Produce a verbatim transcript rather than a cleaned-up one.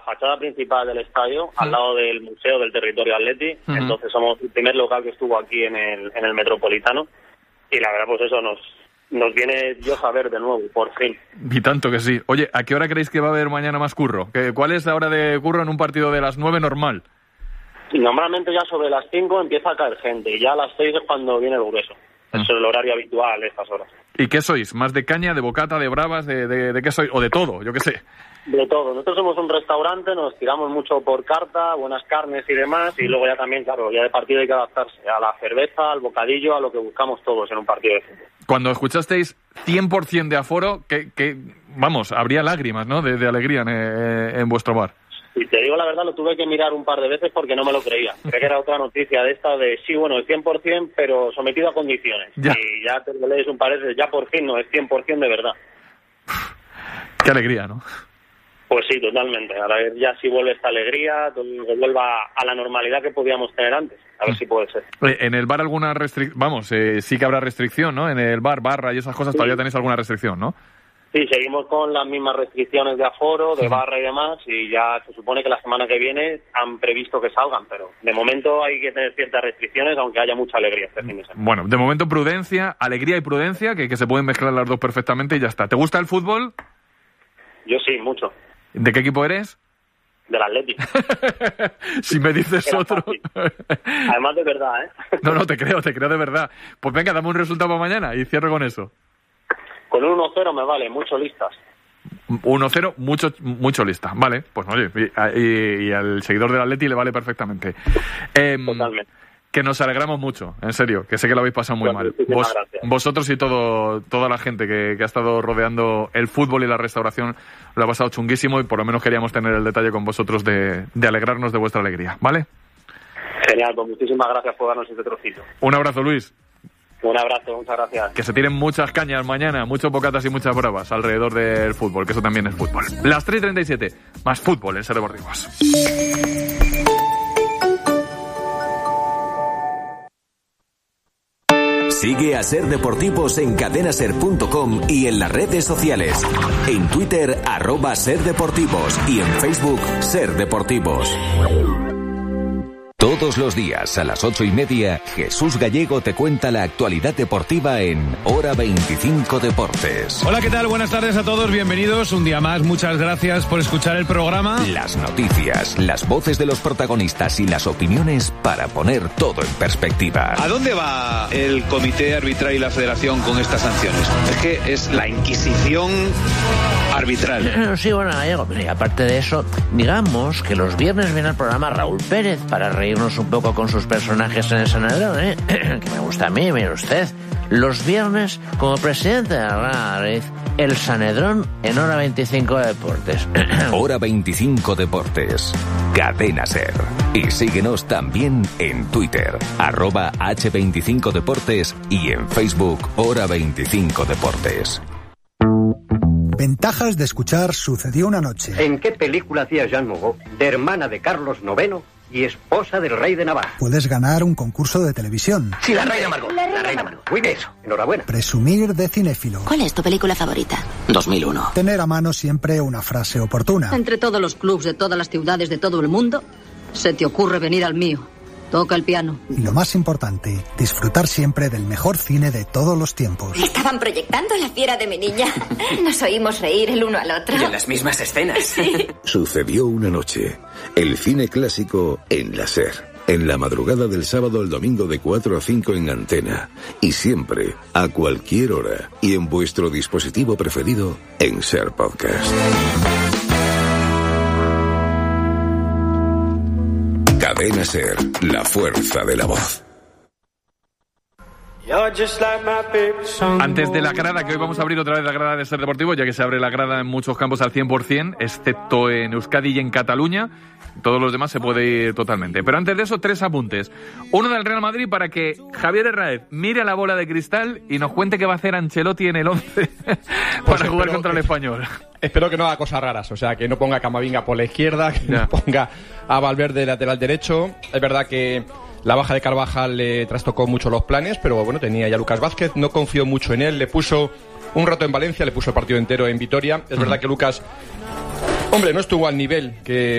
fachada principal del estadio, uh-huh. al lado del Museo del Territorio Atleti. Uh-huh. Entonces somos el primer local que estuvo aquí en el, en el Metropolitano. Y la verdad, pues eso nos, nos viene Dios a ver de nuevo, por fin. Y tanto que sí. Oye, ¿a qué hora creéis que va a haber mañana más curro? ¿Cuál es la hora de curro en un partido de las nueve normal? Y normalmente ya sobre las cinco empieza a caer gente, y ya a las seis es cuando viene el grueso. Uh-huh. Eso es el horario habitual de estas horas. ¿Y qué sois? ¿Más de caña, de bocata, de bravas, de, de, de qué sois? ¿O de todo? Yo qué sé. De todo. Nosotros somos un restaurante, nos tiramos mucho por carta, buenas carnes y demás, y luego ya también, claro, ya de partido hay que adaptarse a la cerveza, al bocadillo, a lo que buscamos todos en un partido de fútbol. Cuando escuchasteis cien por ciento de aforo, que, que vamos, habría lágrimas, ¿no?, de, de alegría en, en vuestro bar. Y te digo la verdad, lo tuve que mirar un par de veces porque no me lo creía. Creía que era otra noticia de esta de, sí, bueno, el cien por ciento, pero sometido a condiciones. Ya. Y ya te lo lees un par de veces, ya por fin no es cien por ciento de verdad. Qué alegría, ¿no? Pues sí, totalmente. A ver ya si vuelve esta alegría, que vuelva a la normalidad que podíamos tener antes. A ver si puede ser. ¿En el bar alguna restricción? Vamos, eh, sí que habrá restricción, ¿no? En el bar, barra y esas cosas, sí. Todavía tenéis alguna restricción, ¿no? Sí, seguimos con las mismas restricciones de aforo, de barra y demás, y ya se supone que la semana que viene han previsto que salgan, pero de momento hay que tener ciertas restricciones, aunque haya mucha alegría este fin de semana. Bueno, de momento prudencia, alegría y prudencia, que, que se pueden mezclar las dos perfectamente y ya está. ¿Te gusta el fútbol? Yo sí, mucho. ¿De qué equipo eres? Del Atlético. Si me dices Era otro... Fácil. Además de verdad, ¿eh? No, no, te creo, te creo de verdad. Pues venga, dame un resultado para mañana y cierro con eso. Con un uno cero me vale, mucho listas. uno cero, mucho mucho lista. Vale, pues oye, y, y, y al seguidor del Atleti le vale perfectamente. Eh, Totalmente. Que nos alegramos mucho, en serio, que sé que lo habéis pasado muy bueno, mal. Vos, vosotros y todo toda la gente que, que ha estado rodeando el fútbol y la restauración lo ha pasado chunguísimo y por lo menos queríamos tener el detalle con vosotros de, de alegrarnos de vuestra alegría, ¿vale? Genial, pues muchísimas gracias por darnos este trocito. Un abrazo, Luis. Un abrazo, muchas gracias. Que se tiren muchas cañas mañana, muchos bocatas y muchas bravas alrededor del fútbol, que eso también es fútbol. Las tres y treinta y siete, más fútbol en Ser Deportivos. Sigue a Ser Deportivos en cadena ser punto com y en las redes sociales. En Twitter, arroba Ser Deportivos y en Facebook, Ser Deportivos. Todos los días a las ocho y media, Jesús Gallego te cuenta la actualidad deportiva en Hora veinticinco Deportes. Hola, ¿qué tal? Buenas tardes a todos, bienvenidos un día más. Muchas gracias por escuchar el programa. Las noticias, las voces de los protagonistas y las opiniones para poner todo en perspectiva. ¿A dónde va el comité arbitral y la federación con estas sanciones? Es que es la Inquisición arbitral. Sí, bueno, Gallego, y aparte de eso, digamos que los viernes viene al programa Raúl Pérez para reírnos un poco con sus personajes en el Sanedrón, ¿eh? Que me gusta a mí, mire usted. Los viernes, como presidente de la Madrid, el Sanedrón en Hora veinticinco Deportes. Hora veinticinco Deportes. Cadena Ser. Y síguenos también en Twitter, arroba hache veinticinco Deportes y en Facebook, Hora veinticinco Deportes. Ventajas de escuchar Sucedió una noche. ¿En qué película hacía Jean Moreau, de hermana de Carlos noveno y esposa del rey de Navarra? Puedes ganar un concurso de televisión. Sí, la reina Margot. La reina, la reina Margot. Muy bien, eso. Enhorabuena. Presumir de cinéfilo. ¿Cuál es tu película favorita? dos mil uno. Tener a mano siempre una frase oportuna. Entre todos los clubs de todas las ciudades de todo el mundo, se te ocurre venir al mío. Toca el piano. Y lo más importante, disfrutar siempre del mejor cine de todos los tiempos. Estaban proyectando La fiera de mi niña. Nos oímos reír el uno al otro. Y en las mismas escenas. Sí. Sucedió una noche. El cine clásico en la Ser. En la madrugada del sábado al domingo de cuatro a cinco en Antena. Y siempre, a cualquier hora. Y en vuestro dispositivo preferido, en Ser Podcast. Cadena Ser, la fuerza de la voz. Antes de la grada, que hoy vamos a abrir otra vez la grada de Ser Deportivo, ya que se abre la grada en muchos campos al cien por ciento, excepto en Euskadi y en Cataluña. Todos los demás se puede ir totalmente. Pero antes de eso, tres apuntes. Uno del Real Madrid para que Javier Herráez mire a la bola de cristal y nos cuente qué va a hacer Ancelotti en el once para pues jugar contra el Español. Espero que no haga cosas raras, o sea, que no ponga a Camavinga por la izquierda, que ya. no ponga a Valverde lateral derecho. Es verdad que la baja de Carvajal le trastocó mucho los planes, pero bueno, tenía ya Lucas Vázquez, no confió mucho en él, le puso un rato en Valencia, le puso el partido entero en Vitoria. Es uh-huh. verdad que Lucas, hombre, no estuvo al nivel que